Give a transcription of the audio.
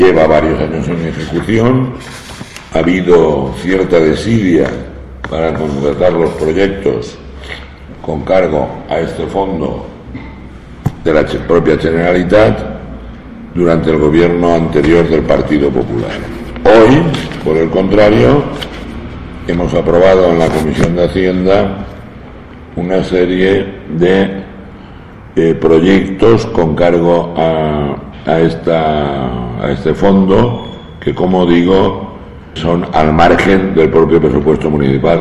lleva varios años en ejecución. Ha habido cierta desidia para concretar los proyectos con cargo a este fondo de la propia Generalitat durante el gobierno anterior del Partido Popular. Hoy, por el contrario, hemos aprobado en la Comisión de Hacienda una serie de proyectos con cargo a este fondo que, como digo, son al margen del propio presupuesto municipal.